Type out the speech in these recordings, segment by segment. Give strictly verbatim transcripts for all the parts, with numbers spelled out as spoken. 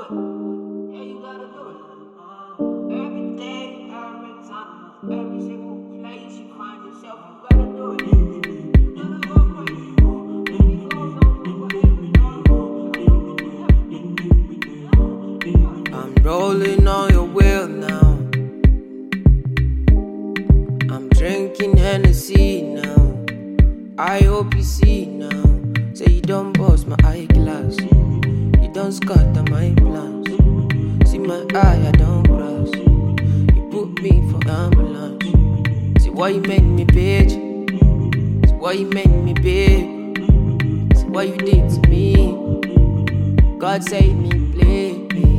it. Yeah, you gotta do it. Every day, every time, every single place you find yourself, you gotta do it. You gotta go crazy. Baby, go, go, go, go. I'm rolling on your wheel now. I'm drinking Hennessy now. I hope you see now. Say you don't bust my eyeglass. You don't scatter my plans. See my eye, I don't cross. You put me for ambulance. See why you make me bitch. See why you make me bitch. See what you did to me. God save me, please.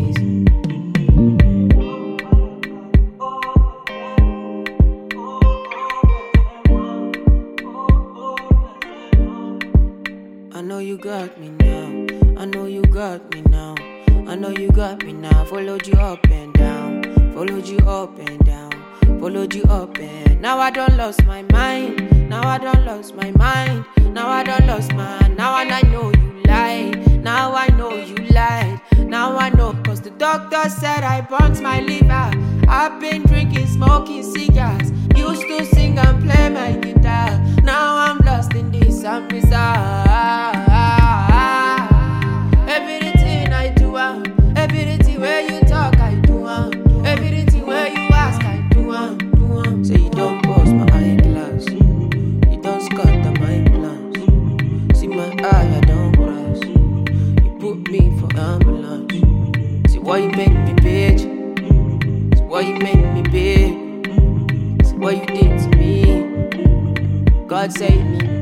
I know you got me now. I know you got me now. I know you got me now. Followed you up and down. Followed you up and down. Followed you up and now I don't lost my mind. Now I don't lost my mind. Now I don't lost my. Now and I know you lied. Now I know you lied. Now I know cause the doctor said I burnt my liver. I've been drinking, smoking cigars. Used to sing and play my guitar. Now I'm lost in this and bizarre. Everything I do, uh, everything where you talk, I do. Uh, everything where you ask, I do. Uh, do uh. Say you don't bust my eyeglass. You don't scatter my plans. See my eye, I don't cross. You put me for ambulance. See why you make me bitch. See why you make me bitch. See what you did to me. God save me.